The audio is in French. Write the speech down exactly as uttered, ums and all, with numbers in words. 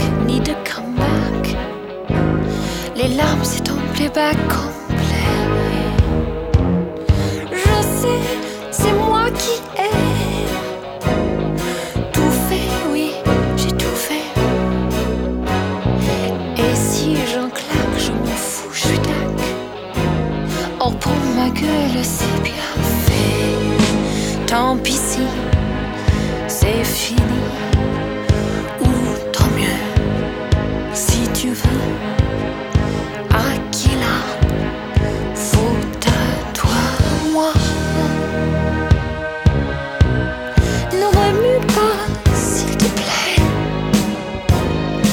ni de comeback. Les larmes, c'est ton playback complet. Je sais, c'est moi qui ai tout fait, oui, j'ai tout fait. Et si j'en claque, je m'en fous, je suis tac. Oh, pour ma gueule, c'est bien fait. Tant pis si